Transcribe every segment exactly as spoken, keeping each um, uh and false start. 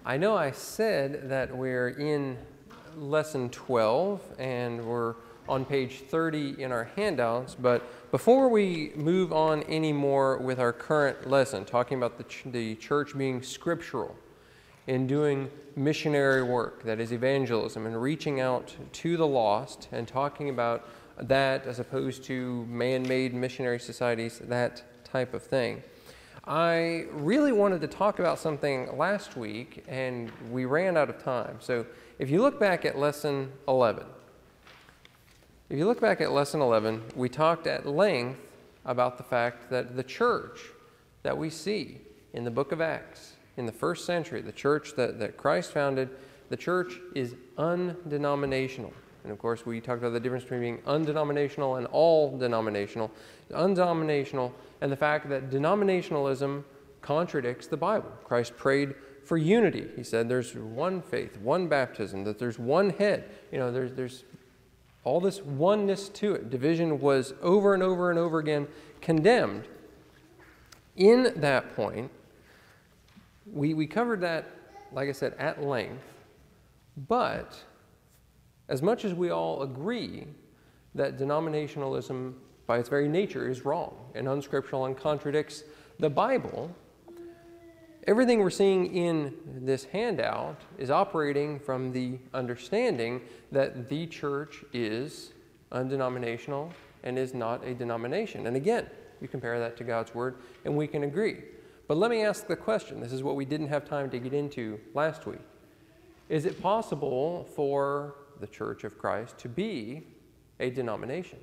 I know I said that we're in lesson twelve and we're on page thirty in our handouts, but before we move on any more with our current lesson, talking about the, ch the church being scriptural in doing missionary work, that is evangelism, and reaching out to the lost and talking about that as opposed to man-made missionary societies, that type of thing. I really wanted to talk about something last week, and we ran out of time. So if you look back at lesson eleven, if you look back at lesson eleven, we talked at length about the fact that the church that we see in the book of Acts, in the first century, the church that, that Christ founded, the church is undenominational. And of course, we talked about the difference between being undenominational and all denominational. Undenominational, and the fact that denominationalism contradicts the Bible. Christ prayed for unity. He said there's one faith, one baptism, that there's one head. You know, there's, there's all this oneness to it. Division was over and over and over again condemned. In that point, we, we covered that, like I said, at length, but as much as we all agree that denominationalism by its very nature is wrong and unscriptural and contradicts the Bible, everything we're seeing in this handout is operating from the understanding that the church is undenominational and is not a denomination. And again, you compare that to God's Word and we can agree. But let me ask the question. This is what we didn't have time to get into last week. Is it possible for the Church of Christ to be a denomination?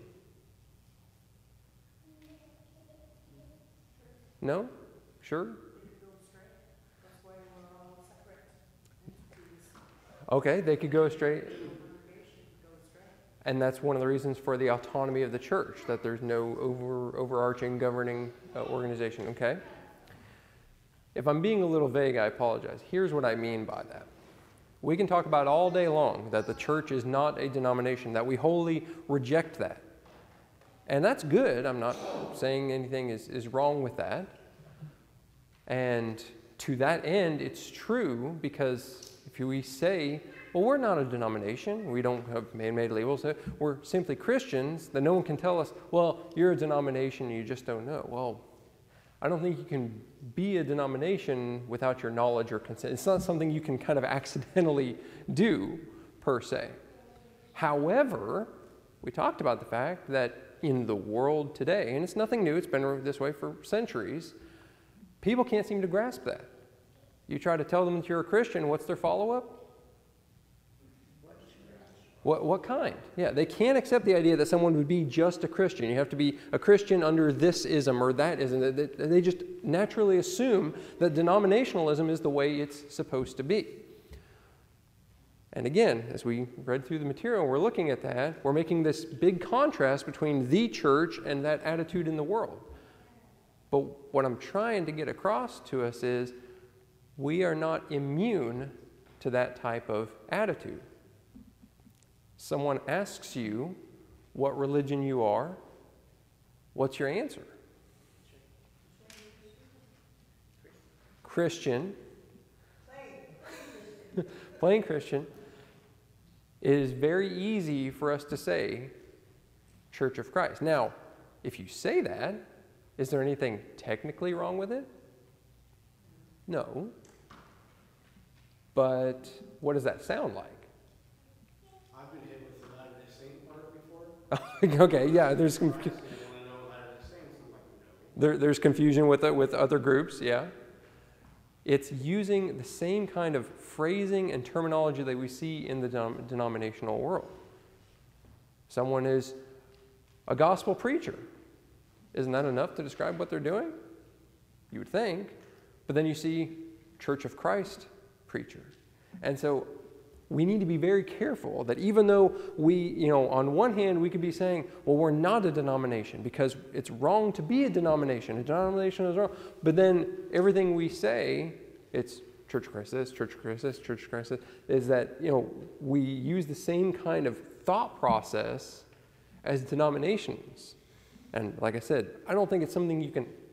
No? Sure? Okay, they could go straight. And that's one of the reasons for the autonomy of the church, that there's no over, overarching governing uh, organization. Okay? If I'm being a little vague, I apologize. Here's what I mean by that. We can talk about all day long that the church is not a denomination, that we wholly reject that. And that's good. I'm not saying anything is, is wrong with that. And to that end, it's true, because if we say, well, we're not a denomination, we don't have man-made labels, we're simply Christians, then no one can tell us, well, you're a denomination and you just don't know. Well, I don't think you can be a denomination without your knowledge or consent. It's not something you can kind of accidentally do, per se. However, we talked about the fact that in the world today, and it's nothing new, it's been this way for centuries, people can't seem to grasp that. You try to tell them that you're a Christian, what's their follow-up? What, what kind? Yeah, they can't accept the idea that someone would be just a Christian. You have to be a Christian under this ism or that ism. They, they just naturally assume that denominationalism is the way it's supposed to be. And again, as we read through the material, we're looking at that, we're making this big contrast between the church and that attitude in the world. But what I'm trying to get across to us is we are not immune to that type of attitude. Someone asks you what religion you are, what's your answer? Christian. Plain Christian. It is very easy for us to say Church of Christ. Now, if you say that, is there anything technically wrong with it? No. But what does that sound like? Okay, yeah, there's confu there, there's confusion with it, with other groups, yeah. It's using the same kind of phrasing and terminology that we see in the denom denominational world. Someone is a gospel preacher. Isn't that enough to describe what they're doing? You would think. But then you see Church of Christ preacher. And so we need to be very careful that even though we, you know, on one hand, we could be saying, well, we're not a denomination because it's wrong to be a denomination. A denomination is wrong. But then everything we say, it's Church of Christ this, Church of Christ this, Church of Christ this, is that, you know, we use the same kind of thought process as denominations. And like I said, I don't think it's something you can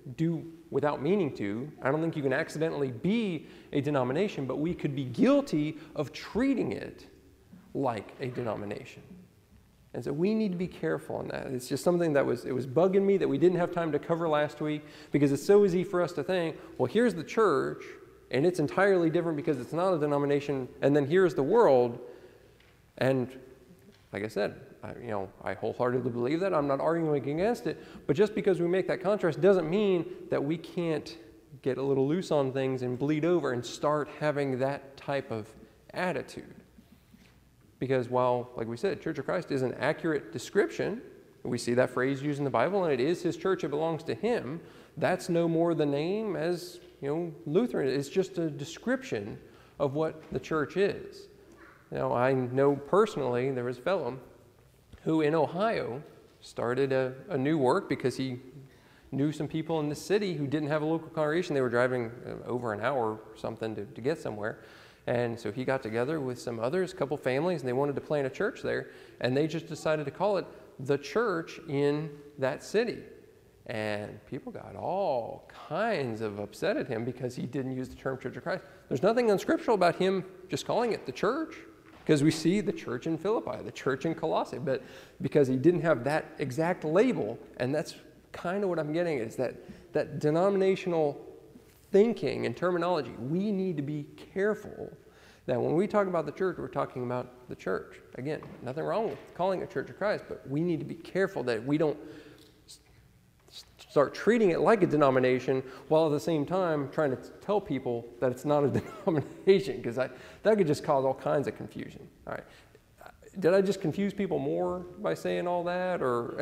do without meaning to. I don't think you can accidentally be a denomination, but we could be guilty of treating it like a denomination. And so we need to be careful on that. It's just something that was, it was bugging me that we didn't have time to cover last week, because it's so easy for us to think, well, here's the church, and it's entirely different because it's not a denomination, and then here's the world. And like I said, I, you know, I wholeheartedly believe that. I'm not arguing against it, but just because we make that contrast doesn't mean that we can't get a little loose on things and bleed over and start having that type of attitude. Because while, like we said, Church of Christ is an accurate description, we see that phrase used in the Bible, and it is his church, it belongs to him, that's no more the name as, you know, Lutheran. It's just a description of what the church is. Now, I know personally there was a fellow who in Ohio started a, a new work because he knew some people in the city who didn't have a local congregation. They were driving over an hour or something to, to get somewhere. And so he got together with some others, a couple families, and they wanted to plant a church there. And they just decided to call it the church in that city. And people got all kinds of upset at him because he didn't use the term Church of Christ. There's nothing unscriptural about him just calling it the church, because we see the church in Philippi, the church in Colossae. But because he didn't have that exact label, and that's kind of what I'm getting at, is that, that denominational thinking and terminology, we need to be careful that when we talk about the church, we're talking about the church. Again, nothing wrong with calling it Church of Christ, but we need to be careful that we don't start treating it like a denomination while at the same time trying to tell people that it's not a denomination, because that could just cause all kinds of confusion. All right. Did I just confuse people more by saying all that, or?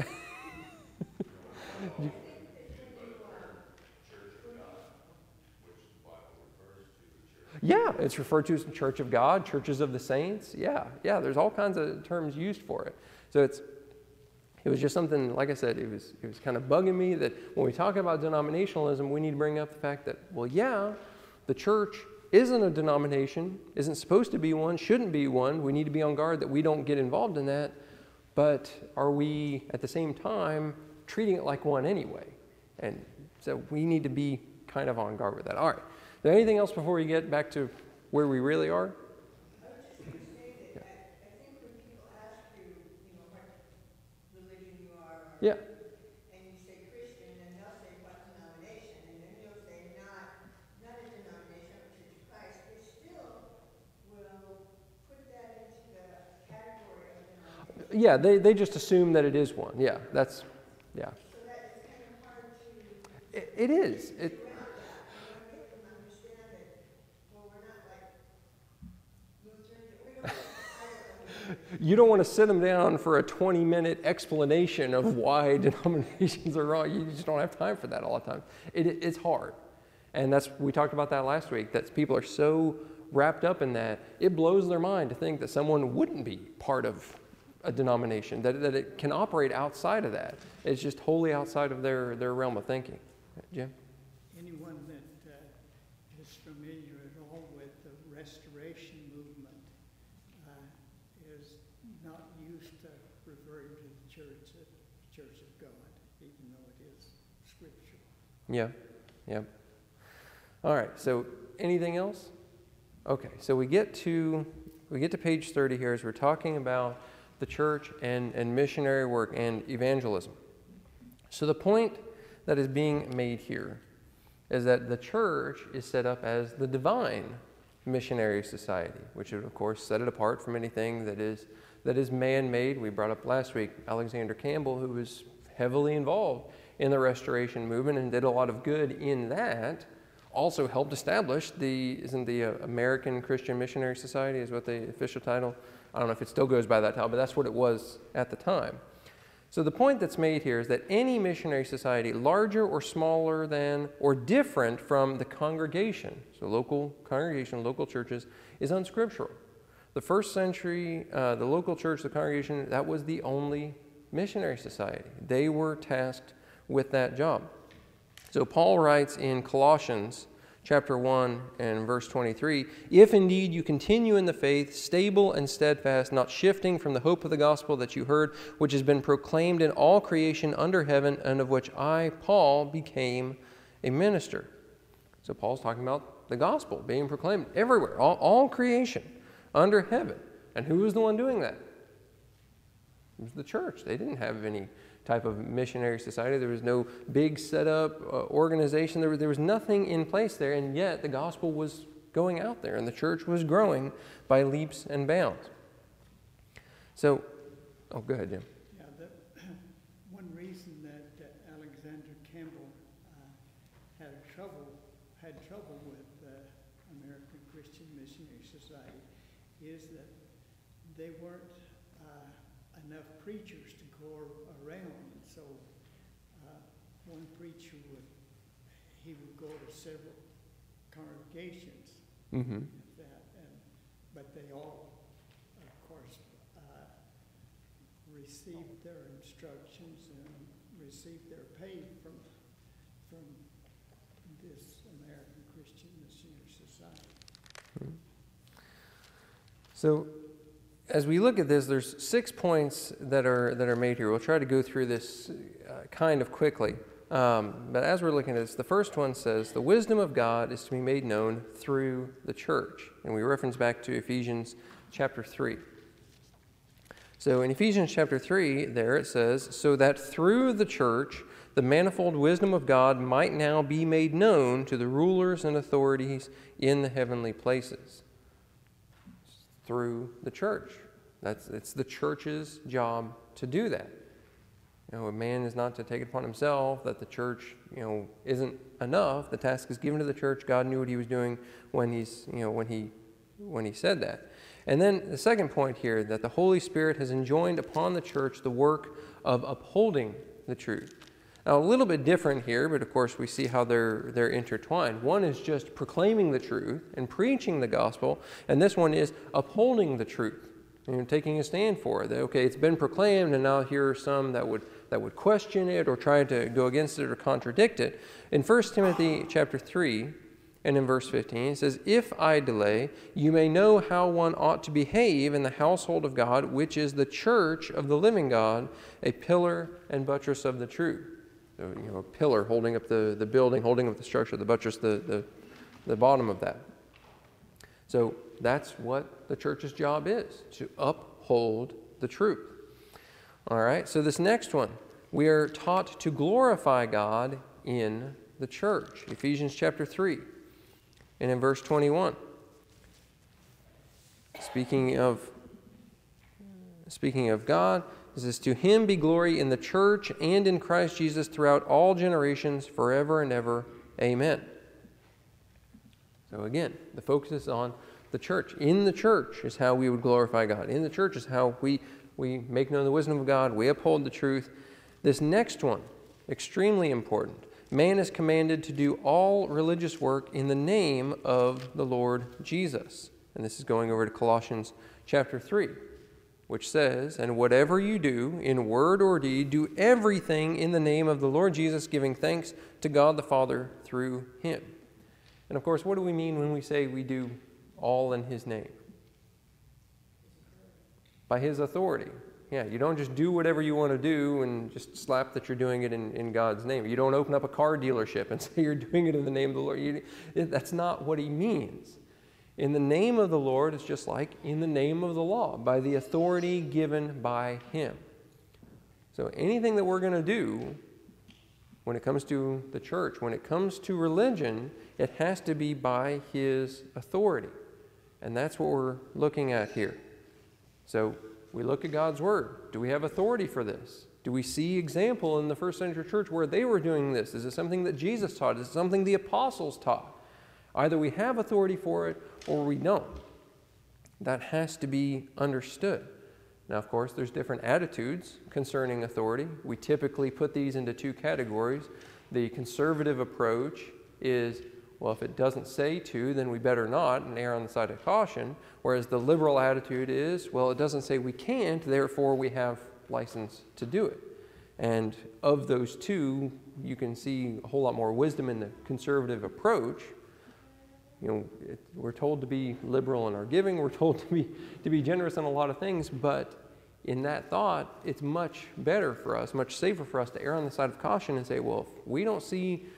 Yeah, it's referred to as the Church of God, churches of the saints. Yeah, yeah, there's all kinds of terms used for it. So it's, it was just something, like I said, it was, it was kind of bugging me that when we talk about denominationalism, we need to bring up the fact that, well, yeah, the church isn't a denomination, isn't supposed to be one, shouldn't be one. We need to be on guard that we don't get involved in that. But are we, at the same time, treating it like one anyway? And so we need to be kind of on guard with that. All right. Is there anything else before we get back to where we really are? I was just going to say that I, I think when people ask you, you know, what religion you are, or, Yeah. and you say Christian, and they'll say what denomination, and then you'll say not, not a denomination, but Church of Christ, they still will put that into the category of denomination. Yeah, they, they just assume that it is one. Yeah, that's, yeah. So that it's kind of hard to... It, it is. It, You don't want to sit them down for a twenty minute explanation of why denominations are wrong. You just don't have time for that all the time. It, it, it's hard. And that's, we talked about that last week, that people are so wrapped up in that, it blows their mind to think that someone wouldn't be part of a denomination, that, that it can operate outside of that. It's just wholly outside of their, their realm of thinking. Jim? Anyone that uh, is familiar at all with the Restoration movement uh, is not used to referring to the church as the Church of God, even though it is scriptural. Yeah, yeah. All right, so anything else? Okay, so we get to we get to page thirty here as we're talking about the church and, and missionary work and evangelism. So the point that is being made here is that the church is set up as the divine missionary society, which would of course set it apart from anything that is that is man-made. We brought up last week Alexander Campbell, who was heavily involved in the Restoration movement and did a lot of good in that. Also helped establish the, isn't the uh, American Christian Missionary Society is what the official title? I don't know if it still goes by that title, but that's what it was at the time. So the point that's made here is that any missionary society, larger or smaller than or different from the congregation, so local congregation, local churches, is unscriptural. The first century, uh, the local church, the congregation, that was the only missionary society. They were tasked with that job. So Paul writes in Colossians chapter one and verse twenty-three, "If indeed you continue in the faith, stable and steadfast, not shifting from the hope of the gospel that you heard, which has been proclaimed in all creation under heaven, and of which I, Paul, became a minister. So Paul's talking about the gospel being proclaimed everywhere, all, all creation under heaven. And who was the one doing that? It was the church. They didn't have any type of missionary society. There was no big set-up uh, organization. There was, there was nothing in place there, and yet the gospel was going out there, and the church was growing by leaps and bounds. So, oh, go ahead, Jim. Yeah, the, one reason that uh, Alexander Campbell uh, had trouble had trouble with uh, American Christian Missionary Society is that they weren't uh, enough preachers to go around. So uh, one preacher would, he would go to several congregations. Mm-hmm. That, and, but they all, of course, uh, received their instructions and received their pay from, from this American Christian Missionary Society. So, as we look at this, there's six points that are that are made here. We'll try to go through this uh, kind of quickly. Um, but as we're looking at this, the first one says, the wisdom of God is to be made known through the church. And we reference back to Ephesians chapter three. So in Ephesians chapter three, there it says, so that through the church, the manifold wisdom of God might now be made known to the rulers and authorities in the heavenly places. Through the church. That's it's the church's job to do that. You know, a man is not to take it upon himself that the church, you know, isn't enough. The task is given to the church. God knew what he was doing when he's, you know, when he when he said that. And then the second point here, that the Holy Spirit has enjoined upon the church the work of upholding the truth. Now, a little bit different here, but of course we see how they're they're intertwined. One is just proclaiming the truth and preaching the gospel, and this one is upholding the truth, you know, taking a stand for it. That, okay, it's been proclaimed, and now here are some that would that would question it or try to go against it or contradict it. In First Timothy chapter three, and in verse fifteen, it says, if I delay, you may know how one ought to behave in the household of God, which is the church of the living God, a pillar and buttress of the truth. So, you know, a pillar holding up the, the building, holding up the structure, the buttress, the, the, the bottom of that. So that's what the church's job is, to uphold the truth. All right, so this next one, we are taught to glorify God in the church. Ephesians chapter three, and in verse twenty-one. Speaking of, speaking of God, it says, to him be glory in the church and in Christ Jesus throughout all generations, forever and ever. Amen. So again, the focus is on the church. In the church is how we would glorify God. In the church is how we, we make known the wisdom of God. We uphold the truth. This next one, extremely important. Man is commanded to do all religious work in the name of the Lord Jesus. And this is going over to Colossians chapter three. Which says, and whatever you do, in word or deed, do everything in the name of the Lord Jesus, giving thanks to God the Father through him. And of course, what do we mean when we say we do all in his name? By his authority. Yeah, you don't just do whatever you want to do and just slap that you're doing it in, in God's name. You don't open up a car dealership and say you're doing it in the name of the Lord. You, that's not what he means. In the name of the Lord is just like in the name of the law, by the authority given by him. So anything that we're going to do when it comes to the church, when it comes to religion, it has to be by his authority. And that's what we're looking at here. So we look at God's word. Do we have authority for this? Do we see example in the first century church where they were doing this? Is it something that Jesus taught? Is it something the apostles taught? Either we have authority for it or we don't. That has to be understood. Now, of course, there's different attitudes concerning authority. We typically put these into two categories. The conservative approach is, well, if it doesn't say to, then we better not, and err on the side of caution. Whereas the liberal attitude is, well, it doesn't say we can't, therefore we have license to do it. And of those two, you can see a whole lot more wisdom in the conservative approach. You know, it, we're told to be liberal in our giving. We're told to be to be generous in a lot of things. But in that thought, it's much better for us, much safer for us to err on the side of caution and say, well, if we don't see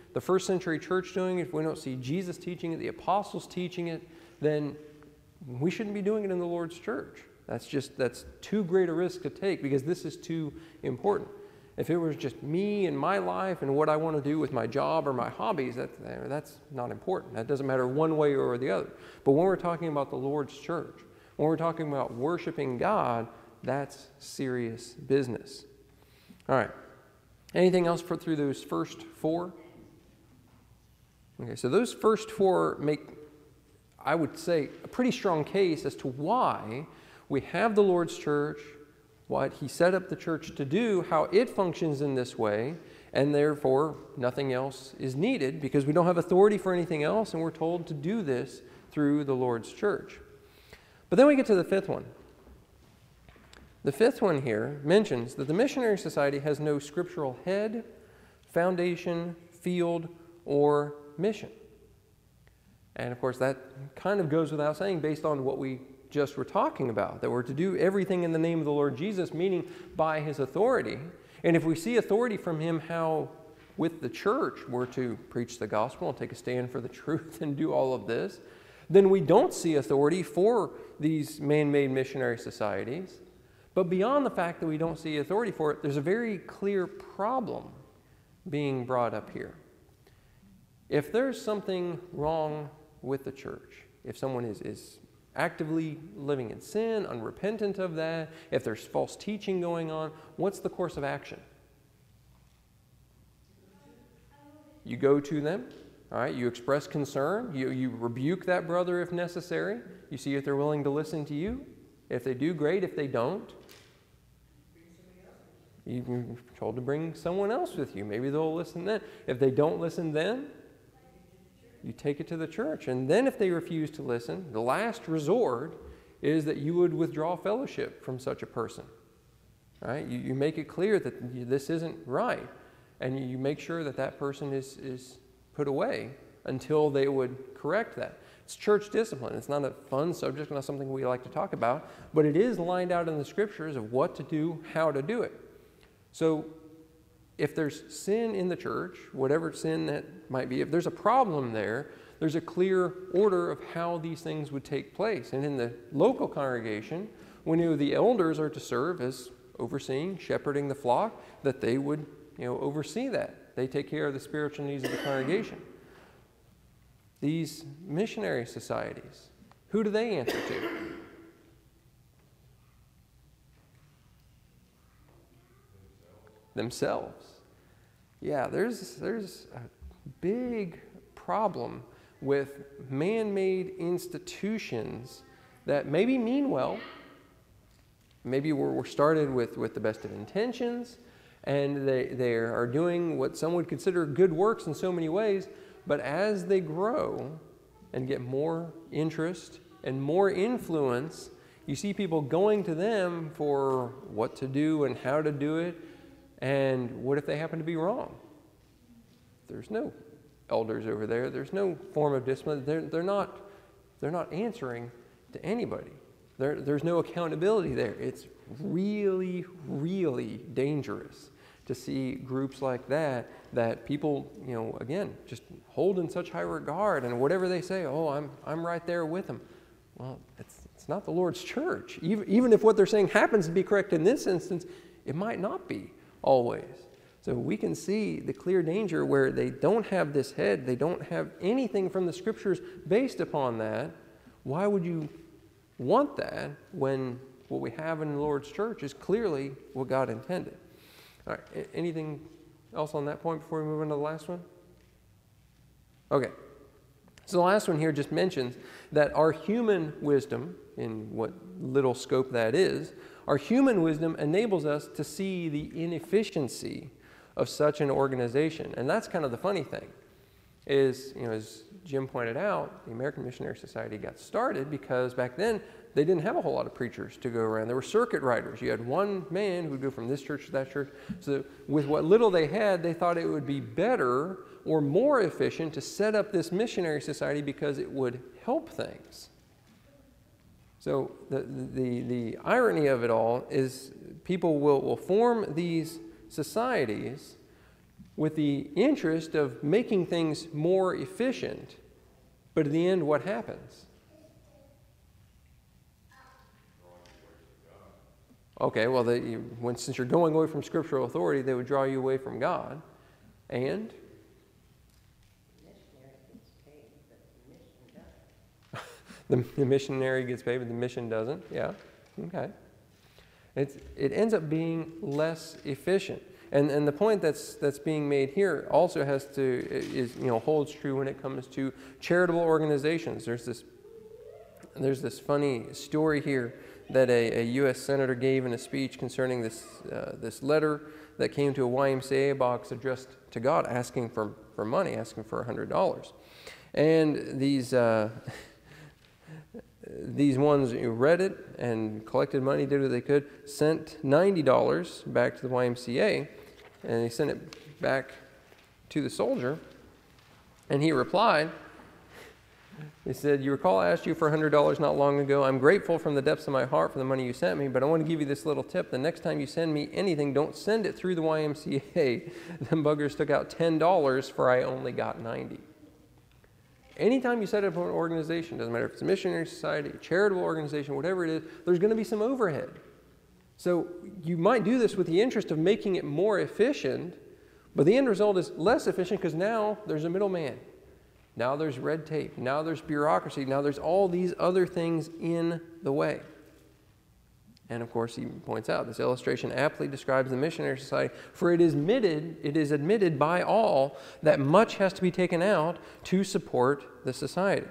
the first century church doing it, if we don't see Jesus teaching it, the apostles teaching it, then we shouldn't be doing it in the Lord's church. That's just, that's too great a risk to take because this is too important. If it was just me and my life and what I want to do with my job or my hobbies, that, that's not important. That doesn't matter one way or the other. But when we're talking about the Lord's church, when we're talking about worshiping God, that's serious business. All right. Anything else for through those first four? Okay, so those first four make, I would say, a pretty strong case as to why we have the Lord's church, what He set up the church to do, how it functions in this way, and therefore nothing else is needed because we don't have authority for anything else, and we're told to do this through the Lord's church. But then we get to the fifth one. The fifth one here mentions that the missionary society has no scriptural head, foundation, field, or mission. And of course, that kind of goes without saying based on what we just were talking about, that we're to do everything in the name of the Lord Jesus, meaning by His authority. And if we see authority from Him, how with the church we're to preach the gospel and take a stand for the truth and do all of this, then we don't see authority for these man-made missionary societies. But beyond the fact that we don't see authority for it, there's a very clear problem being brought up here. If there's something wrong with the church, if someone is, is actively living in sin, unrepentant of that, if there's false teaching going on, what's the course of action? You go to them, all right, you express concern, you, you rebuke that brother if necessary, you see if they're willing to listen to you. If they do, great. If they don't, you're told to bring someone else with you. Maybe they'll listen then. If they don't listen then, you take it to the church. And then if they refuse to listen, the last resort is that you would withdraw fellowship from such a person. Right? You, you make it clear that you, this isn't right. And you, you make sure that that person is, is put away until they would correct that. It's church discipline. It's not a fun subject, not something we like to talk about, but it is lined out in the scriptures of what to do, how to do it. So if there's sin in the church, whatever sin that might be, if there's a problem there, there's a clear order of how these things would take place. And in the local congregation, we knew the elders are to serve as overseeing, shepherding the flock, that they would, you know, oversee that. They take care of the spiritual needs of the congregation. These missionary societies, who do they answer to? Themselves. Yeah, there's, there's a big problem with man-made institutions that maybe mean well. Maybe we're, we're started with, with the best of intentions, and they, they are doing what some would consider good works in so many ways. But as they grow and get more interest and more influence, you see people going to them for what to do and how to do it. And what if they happen to be wrong? There's no elders over there. There's no form of discipline. They're, they're, not, they're not answering to anybody. There, there's no accountability there. It's really, really dangerous to see groups like that, that people, you know, again, just hold in such high regard, and whatever they say, oh, I'm, I'm right there with them. Well, it's, it's not the Lord's church. Even, even if what they're saying happens to be correct in this instance, it might not be always. So we can see the clear danger where they don't have this head, they don't have anything from the scriptures based upon that. Why would you want that when what we have in the Lord's church is clearly what God intended? All right, anything else on that point before we move on to the last one? Okay. So the last one here just mentions that our human wisdom, in what little scope that is, our human wisdom enables us to see the inefficiency of such an organization. And that's kind of the funny thing, is, you know, as Jim pointed out, the American Missionary Society got started because back then they didn't have a whole lot of preachers to go around. There were circuit riders. You had one man who would go from this church to that church. So with what little they had, they thought it would be better or more efficient to set up this missionary society because it would help things. So the, the, the irony of it all is people will, will form these societies with the interest of making things more efficient. But at the end, what happens? Okay, well, they, you, when, since you're going away from scriptural authority, they would draw you away from God. And? the, the missionary gets paid, but the mission doesn't. Yeah, okay. It's, it ends up being less efficient. And, and the point that's, that's being made here also has to, is, you know, holds true when it comes to charitable organizations. There's this, there's this funny story here that a, a U S senator gave in a speech concerning this, uh, this letter that came to a Y M C A box addressed to God, asking for, for money, asking for one hundred dollars. And these, uh, these ones who read it and collected money, did what they could, sent ninety dollars back to the Y M C A, and they sent it back to the soldier, and he replied, he said, "You recall I asked you for one hundred dollars not long ago. I'm grateful from the depths of my heart for the money you sent me, but I want to give you this little tip. The next time you send me anything, don't send it through the Y M C A. Them buggers took out ten dollars for I only got ninety dollars. Anytime you set up an organization, doesn't matter if it's a missionary society, a charitable organization, whatever it is, there's going to be some overhead. So you might do this with the interest of making it more efficient, but the end result is less efficient because now there's a middleman. Now there's red tape. Now there's bureaucracy. Now there's all these other things in the way. And of course, he points out, this illustration aptly describes the missionary society, for it is admitted, it is admitted by all that much has to be taken out to support the society.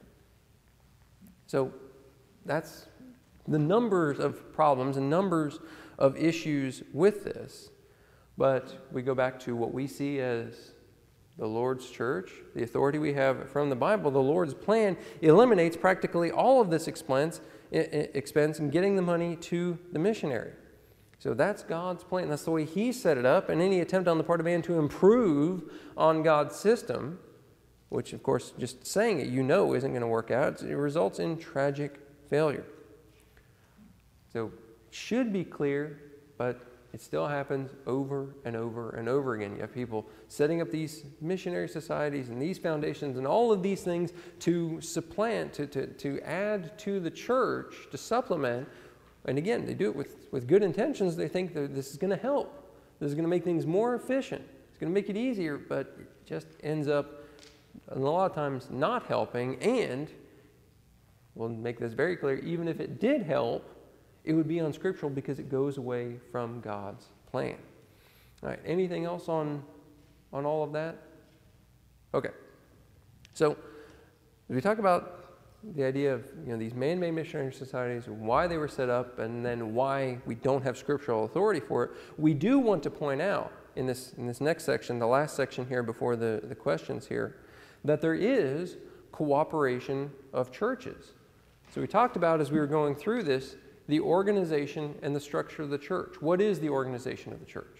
So that's the numbers of problems and numbers of issues with this. But we go back to what we see as the Lord's church, the authority we have from the Bible. The Lord's plan eliminates practically all of this expense, expense in getting the money to the missionary. So that's God's plan. That's the way He set it up. And any attempt on the part of man to improve on God's system, which of course just saying it you know isn't going to work out, it results in tragic failure. So it should be clear, but it still happens over and over and over again. You have people setting up these missionary societies and these foundations and all of these things to supplant, to, to, to add to the church, to supplement. And again, they do it with, with good intentions. They think that this is going to help. This is going to make things more efficient. It's going to make it easier, but it just ends up, a lot of times, not helping. And we'll make this very clear, even if it did help, it would be unscriptural because it goes away from God's plan. All right, anything else on, on all of that? Okay. So, we talk about the idea of, you know, these man-made missionary societies, why they were set up, and then why we don't have scriptural authority for it. We do want to point out in this, in this next section, the last section here before the, the questions here, that there is cooperation of churches. So we talked about, as we were going through this, the organization and the structure of the church. What is the organization of the church?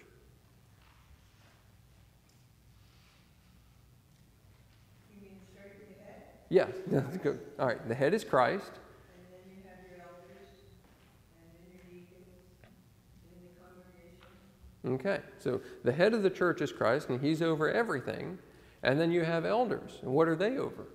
You mean starting with the head? Yes, that's good. All right, the head is Christ. And then you have your elders, and then your deacons, and the congregation. Okay, so the head of the church is Christ, and He's over everything. And then you have elders. And what are they over?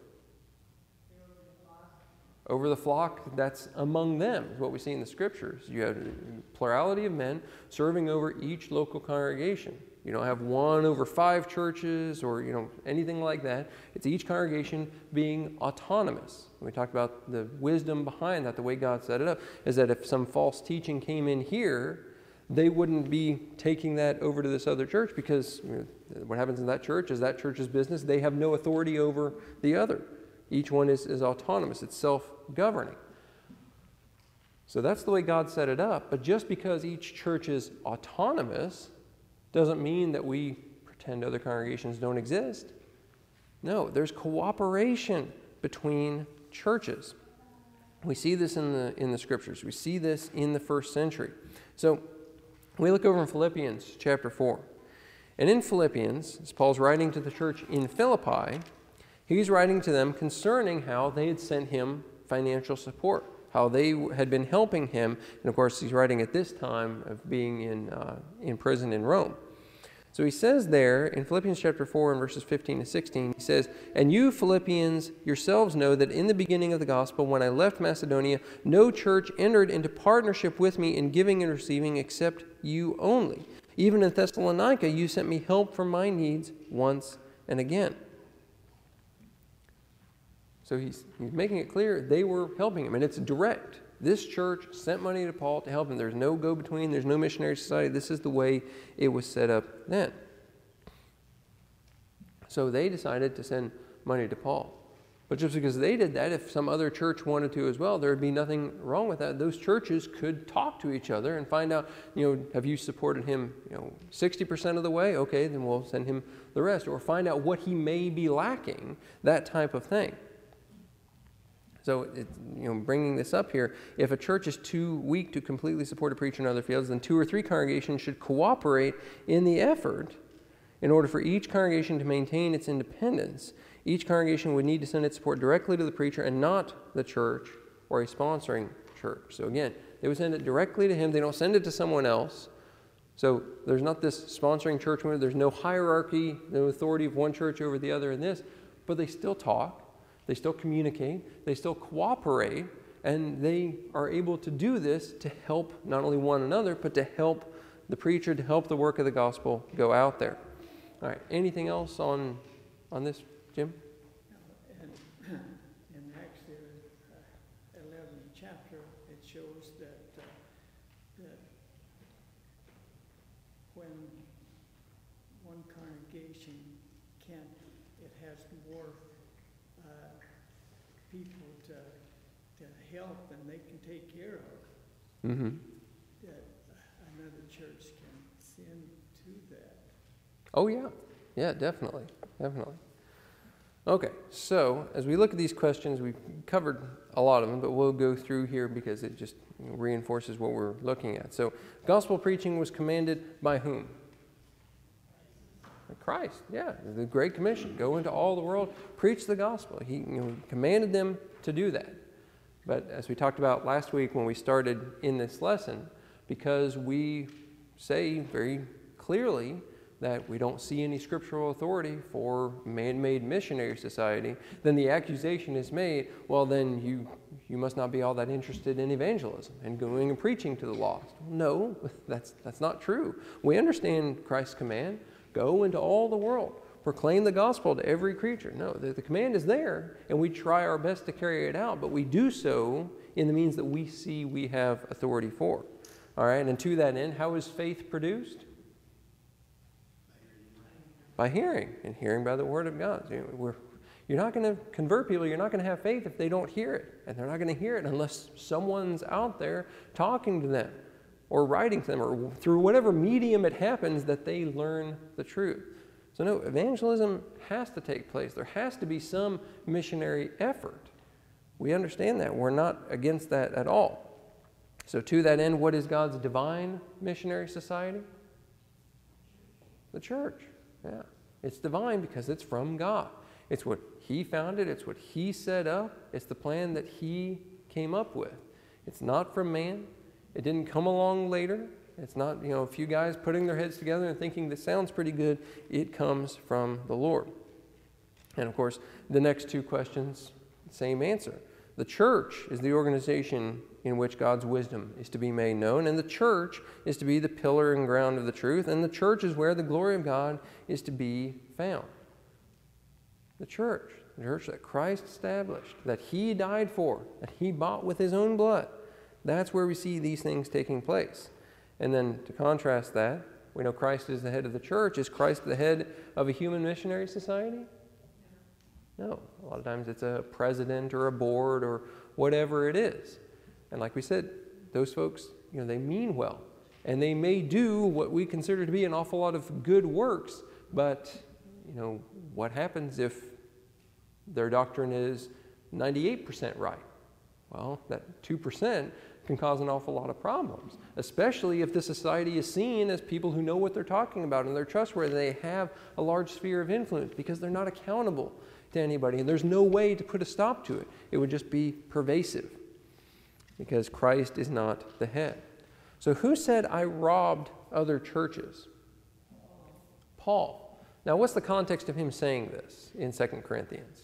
Over the flock that's among them, is what we see in the scriptures. You have a plurality of men serving over each local congregation. You don't have one over five churches or, you know, anything like that. It's each congregation being autonomous. We talked about the wisdom behind that, the way God set it up, is that if some false teaching came in here, they wouldn't be taking that over to this other church, because, you know, what happens in that church is that church's business. They have no authority over the other. Each one is, is autonomous. It's self-governing. So that's the way God set it up. But just because each church is autonomous doesn't mean that we pretend other congregations don't exist. No, there's cooperation between churches. We see this in the, in the scriptures. We see this in the first century. So we look over in Philippians chapter four. And in Philippians, as Paul's writing to the church in Philippi, he's writing to them concerning how they had sent him financial support, how they had been helping him. And of course, he's writing at this time of being in, uh, in prison in Rome. So he says there in Philippians chapter four and verses fifteen to sixteen, he says, "And you Philippians yourselves know that in the beginning of the gospel, when I left Macedonia, no church entered into partnership with me in giving and receiving except you only. Even in Thessalonica, you sent me help for my needs once and again." So he's, he's making it clear they were helping him, and it's direct. This church sent money to Paul to help him. There's no go-between. There's no missionary society. This is the way it was set up then. So they decided to send money to Paul. But just because they did that, if some other church wanted to as well, there would be nothing wrong with that. Those churches could talk to each other and find out, you know, have you supported him, you know, sixty percent of the way? Okay, then we'll send him the rest. Or find out what he may be lacking, that type of thing. So, it, you know, bringing this up here, if a church is too weak to completely support a preacher in other fields, then two or three congregations should cooperate in the effort in order for each congregation to maintain its independence. Each congregation would need to send its support directly to the preacher and not the church or a sponsoring church. So again, they would send it directly to him. They don't send it to someone else. So there's not this sponsoring church. There's no hierarchy, no authority of one church over the other in this, but they still talk. They still communicate, they still cooperate, and they are able to do this to help not only one another, but to help the preacher, to help the work of the gospel go out there. All right, anything else on, on this, Jim? And in Acts, the uh, eleventh chapter, it shows that, uh, that when one congregation can, it has more people to, to help and they can take care of, Mm-hmm. that another church can send to that. Oh, yeah. Yeah, definitely. Definitely. Okay, so as we look at these questions, we've covered a lot of them, but we'll go through here because it just, you know, reinforces what we're looking at. So, gospel preaching was commanded by whom? Christ, yeah, the Great Commission. Go into all the world, preach the gospel. He, you know, commanded them to do that. But as we talked about last week when we started in this lesson, because we say very clearly that we don't see any scriptural authority for man-made missionary society, then the accusation is made, well, then you, you must not be all that interested in evangelism and going and preaching to the lost. No, that's, that's not true. We understand Christ's command. Go into all the world. Proclaim the gospel to every creature. No, the, the command is there, and we try our best to carry it out, but we do so in the means that we see we have authority for. All right, and to that end, how is faith produced? By hearing, and hearing by the word of God. You know, we're, you're not going to convert people. You're not going to have faith if they don't hear it, and they're not going to hear it unless someone's out there talking to them, or writing to them, or through whatever medium it happens that they learn the truth. So no, evangelism has to take place. There has to be some missionary effort. We understand that. We're not against that at all. So to that end, what is God's divine missionary society? The church. Yeah. It's divine because it's from God. It's what He founded. It's what He set up. It's the plan that He came up with. It's not from man. It didn't come along later. It's not, you know, a few guys putting their heads together and thinking this sounds pretty good. It comes from the Lord. And of course, the next two questions, same answer. The church is the organization in which God's wisdom is to be made known, and the church is to be the pillar and ground of the truth, and the church is where the glory of God is to be found. The church, the church that Christ established, that He died for, that He bought with His own blood. That's where we see these things taking place. And then to contrast that, we know Christ is the head of the church. Is Christ the head of a human missionary society? No. A lot of times it's a president or a board or whatever it is. And like we said, those folks, you know, they mean well. And they may do what we consider to be an awful lot of good works, but, you know, what happens if their doctrine is ninety-eight percent right? Well, that two percent can cause an awful lot of problems, especially if the society is seen as people who know what they're talking about and they're trustworthy. They have a large sphere of influence because they're not accountable to anybody, and there's no way to put a stop to it. It would just be pervasive because Christ is not the head. So who said I robbed other churches? Paul. Now, what's the context of him saying this in Second Corinthians?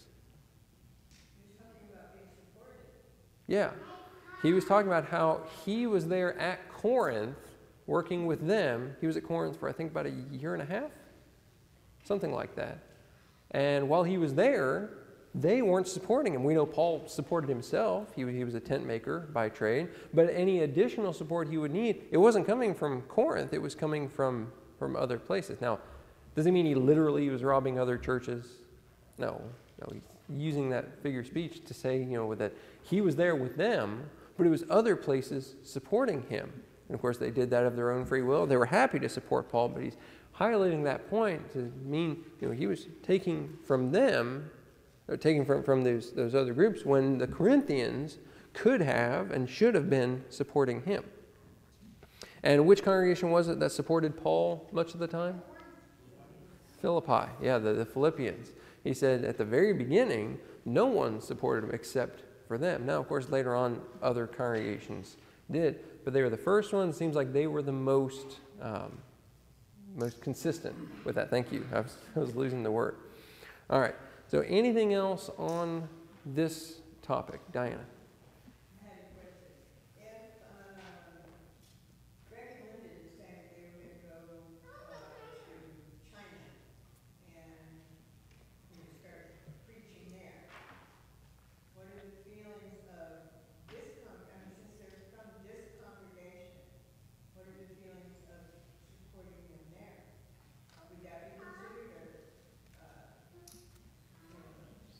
Yeah. He was talking about how he was there at Corinth working with them. He was at Corinth for, I think, about a year and a half, something like that. And while he was there, they weren't supporting him. We know Paul supported himself. He, he was a tent maker by trade. But any additional support he would need, it wasn't coming from Corinth. It was coming from, from other places. Now, does it mean he literally was robbing other churches? No. No, he's using that figure of speech to say, you know, that he was there with them, but it was other places supporting him. And of course, they did that of their own free will. They were happy to support Paul, but he's highlighting that point to mean, you know, he was taking from them, or taking from, from those, those other groups, when the Corinthians could have and should have been supporting him. And which congregation was it that supported Paul much of the time? Philippi. Yeah, the, the Philippians. He said at the very beginning, no one supported him except for them. Now, of course, later on, other congregations did, but they were the first ones. It seems like they were the most um, most consistent with that. Thank you. I was, I was losing the word. All right. So anything else on this topic? Diana? I had a question. If um, Greg and Linda decided they were going to go uh, to China and you know, start preaching there, what are the feelings of this con- I mean, since they're from this congregation, what are the feelings of supporting them there? Would that be considered a, uh, you know,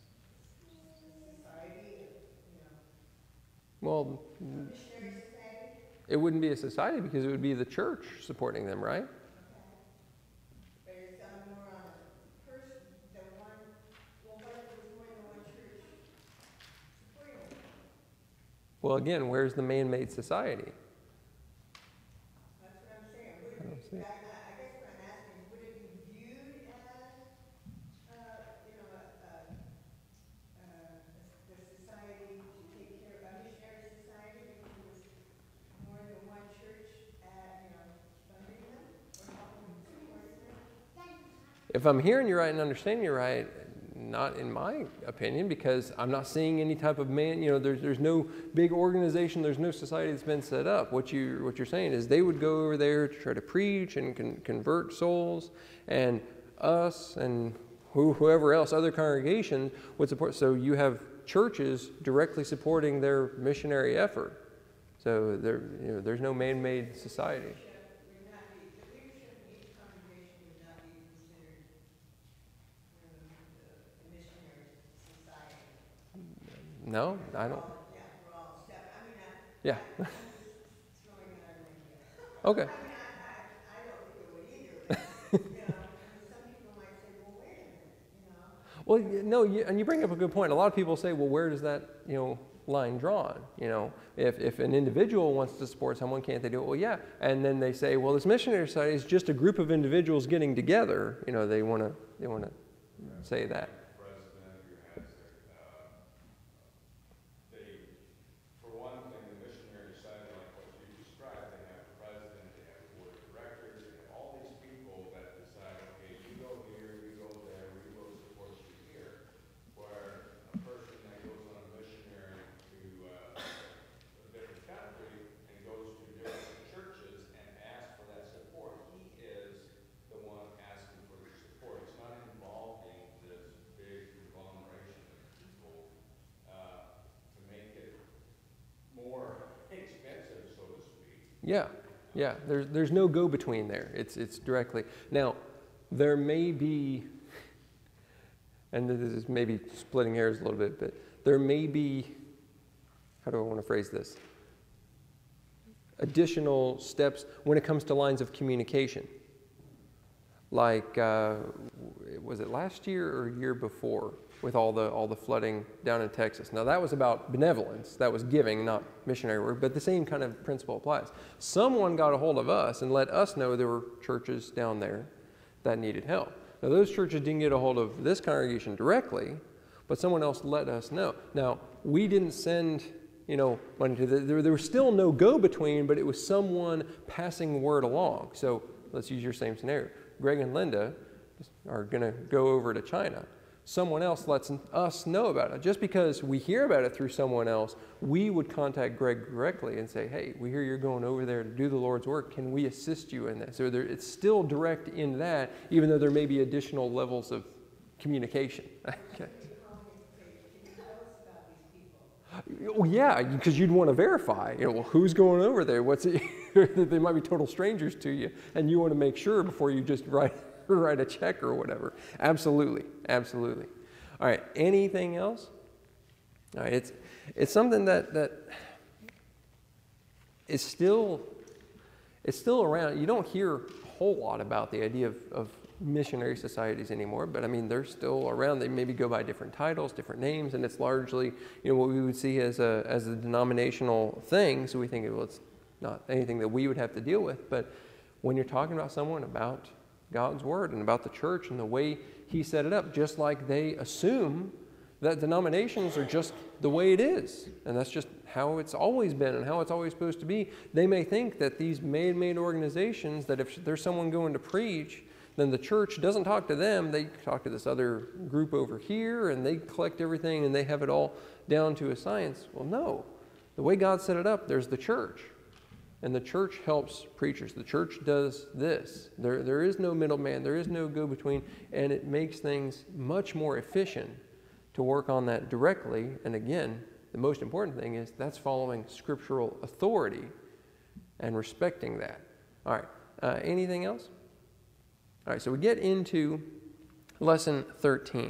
society, you know, Well, missionary society? it wouldn't be a society because it would be the church supporting them, right? But it's on more on a person, the one, well, what if it was more than one church supporting them? Well, again, where's the man-made society? That's what I'm saying. Would I don't it see be, it. I, I I guess what I'm asking is, would it be viewed as, uh, you know, a, a, uh, the society to take care of, a missionary society, if it was more than one church at, you know, funding them or helping them supporting them? If I'm hearing you right and understanding you right, not in my opinion, because I'm not seeing any type of man, you know, there's, there's no big organization, there's no society that's been set up. What, you, what you're saying is they would go over there to try to preach and con- convert souls, and us and who, whoever else, other congregations would support. So you have churches directly supporting their missionary effort. So there, you know, there's no man-made society. Would not be, the leadership in each congregation would not be considered, you know, the, the missionary society. No, I don't. All- Yeah, we're all separate. I mean, I, Yeah. I'm just throwing it out there. Okay. I mean, I, I, I don't think it would either, but, you know, I mean, some people might say, well, wait a minute, you know? Well, y- no, you, and you bring up a good point. A lot of people say, well, where does that, you know, line drawn? You know, if, if an individual wants to support someone, can't they do it? Well, yeah. And then they say, well, this missionary society is just a group of individuals getting together. You know, they want to they want to say that. President who has their, uh, they, for one thing, the missionary society, like what you described, they have a president, they have a board of directors, they have all these people that decide, okay, you go here, you go there, we will support you here. Where a person that goes on a missionary to uh, a different country and goes to different churches and asks for that support, he is the one asking for the support. It's not involving this big conglomeration of people uh, to make it more expensive, so to speak. Yeah, yeah. There's there's no go between there. It's it's directly. Now, there may be, and this is maybe splitting hairs a little bit, but there may be, how do I want to phrase this? Additional steps when it comes to lines of communication. Like, uh, was it last year or year before with all the all the flooding down in Texas? Now that was about benevolence, that was giving, not missionary work, but the same kind of principle applies. Someone got a hold of us and let us know there were churches down there that needed help. Now those churches didn't get a hold of this congregation directly, but someone else let us know. Now we didn't send, you know, money to the, there, there was still no go-between, but it was someone passing word along. So let's use your same scenario. Greg and Linda are going to go over to China. Someone else lets us know about it. Just because we hear about it through someone else, we would contact Greg directly and say, hey, we hear you're going over there to do the Lord's work. Can we assist you in this? So there, it's still direct in that, even though there may be additional levels of communication. Okay. Oh, yeah, because you'd want to verify, you know, well, who's going over there? What's it? They might be total strangers to you, and you want to make sure before you just write write a check or whatever. Absolutely, absolutely. All right, anything else? All right, it's it's something that that is still it's still around. You don't hear a whole lot about the idea of, of missionary societies anymore, but I mean, they're still around. They maybe go by different titles, different names, and it's largely, you know, what we would see as a as a denominational thing. So we think, well, it's not anything that we would have to deal with. But when you're talking about someone about God's word and about the church and the way He set it up, just like they assume that denominations are just the way it is, and that's just how it's always been and how it's always supposed to be. They may think that these man-made organizations, that if there's someone going to preach, then the church doesn't talk to them. They talk to this other group over here, and they collect everything, and they have it all down to a science. Well, no. The way God set it up, there's the church. And the church helps preachers. The church does this. There, there is no middleman. There is no go-between. And it makes things much more efficient to work on that directly. And again, the most important thing is that's following scriptural authority and respecting that. All right. Uh, anything else? All right, so we get into lesson thirteen.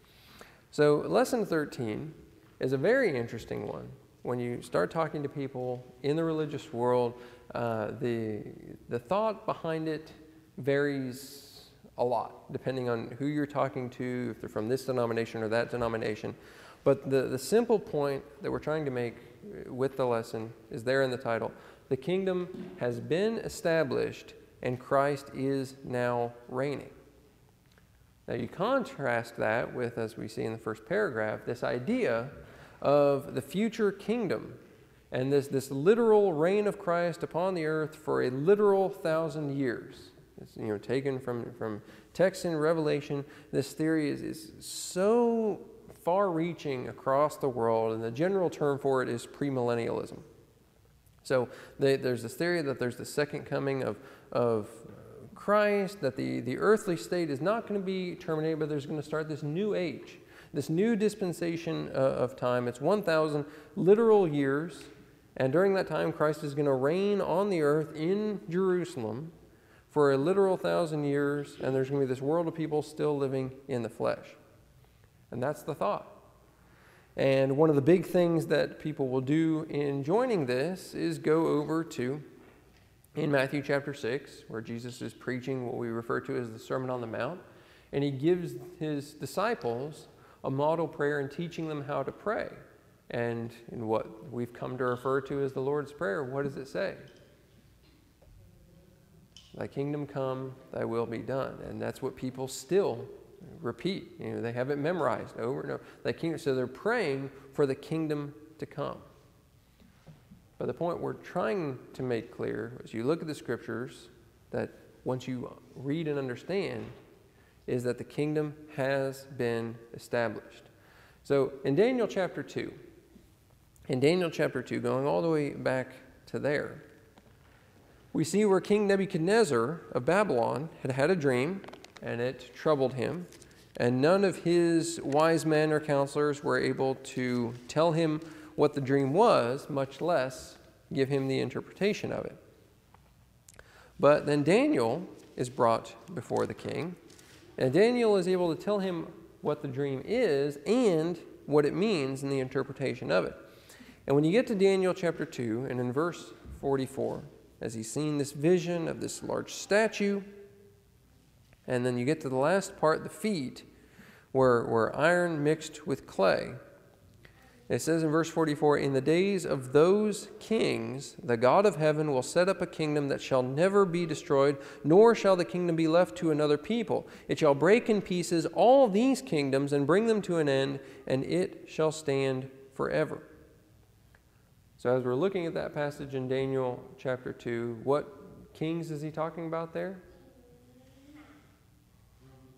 So lesson thirteen is a very interesting one. When you start talking to people in the religious world, uh, the, the thought behind it varies a lot, depending on who you're talking to, if they're from this denomination or that denomination. But the, the simple point that we're trying to make with the lesson is there in the title. The kingdom has been established, and Christ is now reigning. Now you contrast that with, as we see in the first paragraph, this idea of the future kingdom and this, this literal reign of Christ upon the earth for a literal thousand years. It's, you know, taken from, from text in Revelation. This theory is, is so far-reaching across the world, and the general term for it is premillennialism. So they, there's this theory that there's the second coming of, of Christ, that the, the earthly state is not going to be terminated, but there's going to start this new age, this new dispensation uh, of time. It's one thousand literal years, and during that time, Christ is going to reign on the earth in Jerusalem for a literal thousand years, and there's going to be this world of people still living in the flesh. And that's the thought. And one of the big things that people will do in joining this is go over to, in Matthew chapter six, where Jesus is preaching what we refer to as the Sermon on the Mount, and He gives His disciples a model prayer and teaching them how to pray. And in what we've come to refer to as the Lord's Prayer, what does it say? Thy kingdom come, thy will be done. And that's what people still repeat. You know, they have it memorized over and over. Thy kingdom, so they're praying for the kingdom to come. But the point we're trying to make clear as you look at the scriptures, that once you read and understand, is that the kingdom has been established. So in Daniel chapter two, in Daniel chapter two, going all the way back to there, we see where King Nebuchadnezzar of Babylon had had a dream, and it troubled him, and none of his wise men or counselors were able to tell him what the dream was, much less give him the interpretation of it. But then Daniel is brought before the king, and Daniel is able to tell him what the dream is and what it means in the interpretation of it. And when you get to Daniel chapter two, and in verse forty-four, as he's seen this vision of this large statue, and then you get to the last part, the feet, where, where iron mixed with clay. It says in verse forty-four, in the days of those kings, the God of heaven will set up a kingdom that shall never be destroyed, nor shall the kingdom be left to another people. It shall break in pieces all these kingdoms and bring them to an end, and it shall stand forever. So as we're looking at that passage in Daniel chapter two, what kings is he talking about there?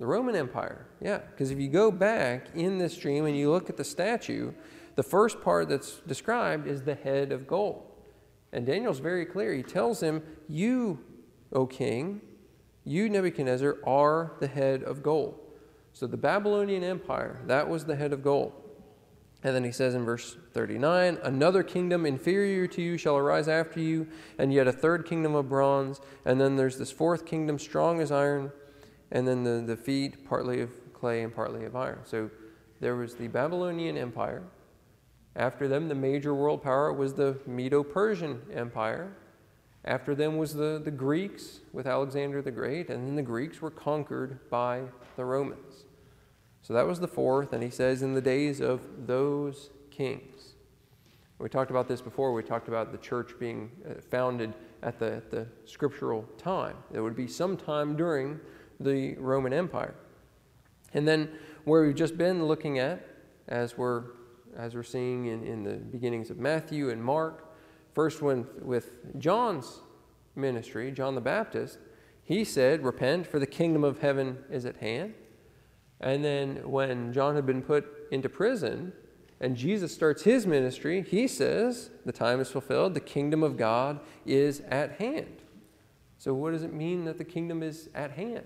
The Roman Empire, yeah. Because if you go back in this dream and you look at the statue, the first part that's described is the head of gold. And Daniel's very clear. He tells him, you, O king, you, Nebuchadnezzar, are the head of gold. So the Babylonian Empire, that was the head of gold. And then he says in verse thirty-nine, another kingdom inferior to you shall arise after you, and yet a third kingdom of bronze. And then there's this fourth kingdom, strong as iron, and then the, the feet, partly of clay and partly of iron. So there was the Babylonian Empire. After them, the major world power was the Medo-Persian Empire. After them was the, the Greeks with Alexander the Great, and then the Greeks were conquered by the Romans. So that was the fourth, and he says, in the days of those kings. We talked about this before. We talked about the church being founded at the, at the scriptural time. It would be sometime during the Roman Empire. And then where we've just been looking at, as we're, as we're seeing in, in the beginnings of Matthew and Mark, first one with John's ministry, John the Baptist, he said, repent, for the kingdom of heaven is at hand. And then when John had been put into prison and Jesus starts his ministry, he says, the time is fulfilled, the kingdom of God is at hand. So what does it mean that the kingdom is at hand?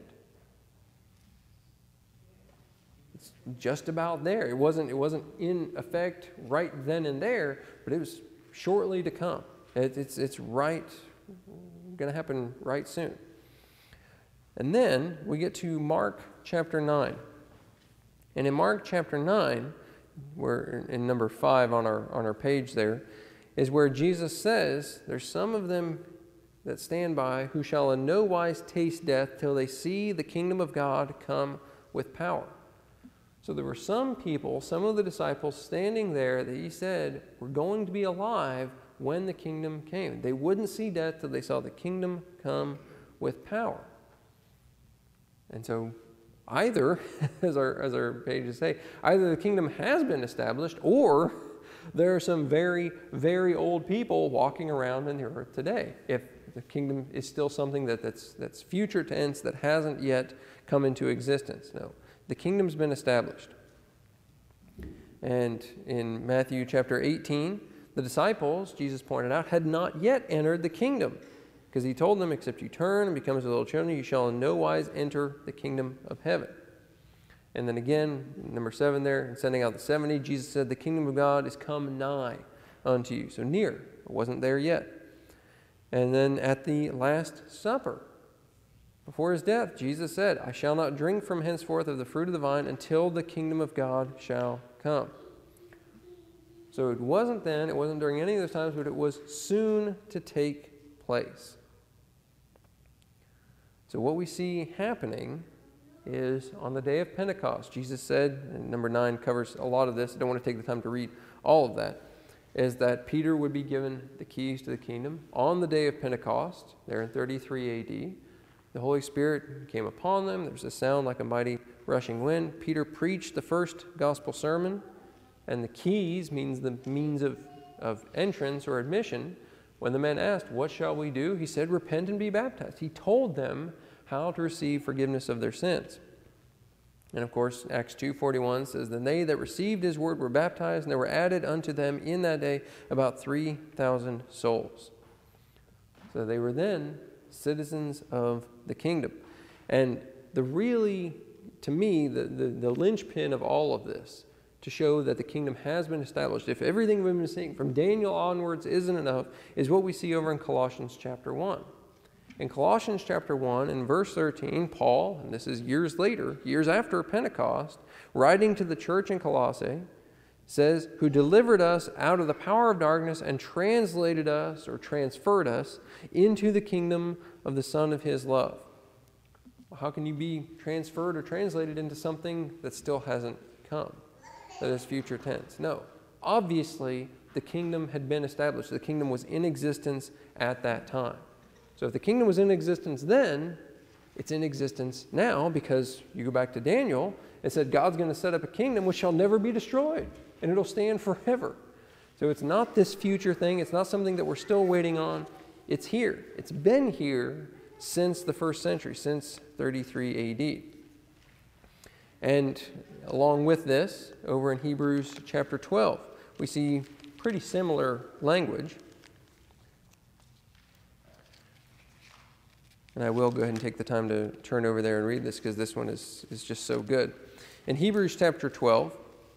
It's just about there. It wasn't, it wasn't in effect right then and there, but it was shortly to come. It, it's, it's right, going to happen right soon. And then we get to Mark chapter nine. And in Mark chapter nine, where in number five on our, on our page there, is where Jesus says, there's some of them that stand by who shall in no wise taste death till they see the kingdom of God come with power. So there were some people, some of the disciples standing there that he said were going to be alive when the kingdom came. They wouldn't see death till they saw the kingdom come with power. And so either, as our, as our pages say, either the kingdom has been established or there are some very, very old people walking around in the earth today. If the kingdom is still something that, that's, that's future tense, that hasn't yet come into existence. No, the kingdom's been established. And in Matthew chapter eighteen, the disciples, Jesus pointed out, had not yet entered the kingdom. Because he told them, except you turn and become as little children, you shall in no wise enter the kingdom of heaven. And then again, number seven there, in sending out the seventy, Jesus said, the kingdom of God is come nigh unto you. So near, it wasn't there yet. And then at the Last Supper, before his death, Jesus said, I shall not drink from henceforth of the fruit of the vine until the kingdom of God shall come. So it wasn't then, it wasn't during any of those times, but it was soon to take place. So what we see happening is on the day of Pentecost, Jesus said, and number nine covers a lot of this, I don't want to take the time to read all of that, is that Peter would be given the keys to the kingdom. On the day of Pentecost, there in thirty-three A D, the Holy Spirit came upon them. There was a sound like a mighty rushing wind. Peter preached the first gospel sermon, and the keys means the means of, of entrance or admission. When the men asked, what shall we do? He said, repent and be baptized. He told them how to receive forgiveness of their sins. And of course, Acts two forty-one says, then they that received his word were baptized, and there were added unto them in that day about three thousand souls. So they were then citizens of the kingdom. And the really, to me, the, the, the linchpin of all of this, to show that the kingdom has been established, if everything we've been seeing from Daniel onwards isn't enough, is what we see over in Colossians chapter one. In Colossians chapter one, in verse thirteen, Paul, and this is years later, years after Pentecost, writing to the church in Colossae, says, who delivered us out of the power of darkness and translated us, or transferred us, into the kingdom of the Son of his love. Well, how can you be transferred or translated into something that still hasn't come? That is future tense. No. Obviously, the kingdom had been established. The kingdom was in existence at that time. So if the kingdom was in existence then, it's in existence now, because you go back to Daniel, it said God's going to set up a kingdom which shall never be destroyed, and it'll stand forever. So it's not this future thing. It's not something that we're still waiting on. It's here. It's been here since the first century, since thirty-three A D. And along with this, over in Hebrews chapter twelve, we see pretty similar language. And I will go ahead and take the time to turn over there and read this because this one is, is just so good. In Hebrews chapter twelve,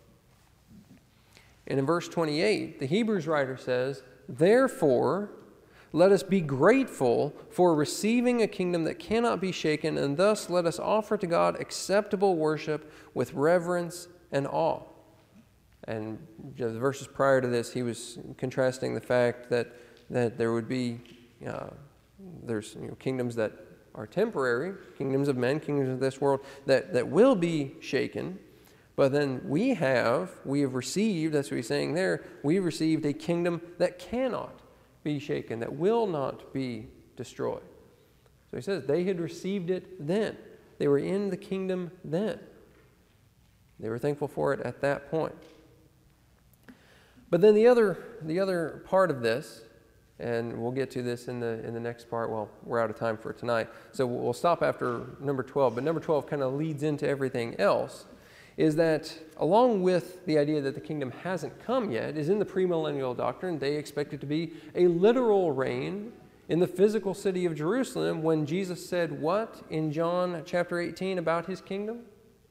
and in verse twenty-eight, the Hebrews writer says, "Therefore, let us be grateful for receiving a kingdom that cannot be shaken, and thus let us offer to God acceptable worship with reverence and awe." And the verses prior to this, he was contrasting the fact that, that there would be uh, there's you know, kingdoms that are temporary, kingdoms of men, kingdoms of this world, that, that will be shaken. But then we have, we have received, that's what he's saying there, we've received a kingdom that cannot be shaken, that will not be destroyed. So he says they had received it then. They were in the kingdom then. They were thankful for it at that point. But then the other, the other part of this, and we'll get to this in the in the next part. Well, we're out of time for tonight, so we'll stop after number twelve. But number twelve kind of leads into everything else, is that along with the idea that the kingdom hasn't come yet, is in the premillennial doctrine. They expect it to be a literal reign in the physical city of Jerusalem when Jesus said what in John chapter eighteen about his kingdom?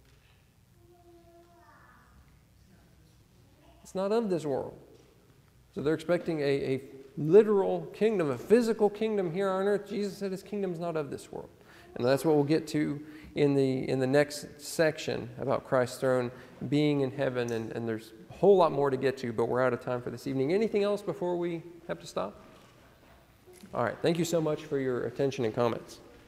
It's not of this world. So they're expecting a, a literal kingdom, a physical kingdom here on earth. Jesus said his kingdom's not of this world. And that's what we'll get to in the in the next section about Christ's throne being in heaven. And, and there's a whole lot more to get to, but we're out of time for this evening. Anything else before we have to stop? All right. Thank you so much for your attention and comments.